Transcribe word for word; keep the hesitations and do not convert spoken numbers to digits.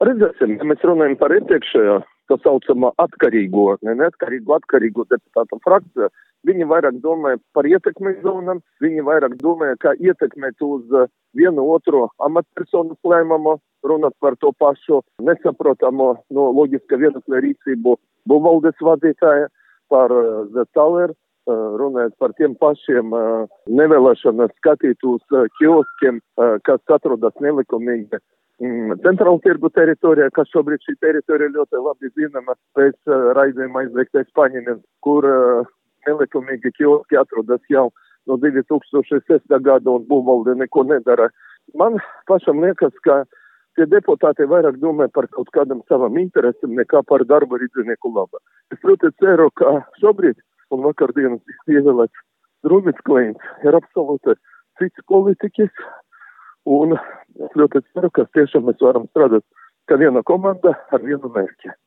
Redzēsim, ja mēs runājam par iepriekšējo, tā saucamā atkarīgo, ne neatkarīgo, atkarīgo deputātu frakciju. Viņi vairāk domāja par ietekmes zonām, viņi vairāk domāja, kā ietekmēt uz vienu otru amatpersonu lēmumu, runāt par to pašu nesaprotamo, no loģiska viedokļa rīcību būvvaldes vadītāja, par The Tower, runājot par tiem pašiem nevēlēšanas skatīt uz kioskiem, kas atrodas nelikumīgi centrāla tirgu teritorijā, kas šobrīd šī teritorija ļoti labi zinama pēc raidījuma aizliegtais paņēmiens, kur nelikumīgi kioski atrodas jau no divi tūkstoši sestā gada un būvvalde neko nedara. Man pašam liekas, ka tie deputāti vairāk domā par kaut kādam savam interesam nekā par darbu rīdzinieku labā. Es, protams, ceru, ka šobrīd un vakardienas ievēlēts Drūmits Kleins ir absolūti cits politiķis. Un es ļoti ceru, ka tiešām mēs varam strādāt kā viena komanda ar vienu mērķi.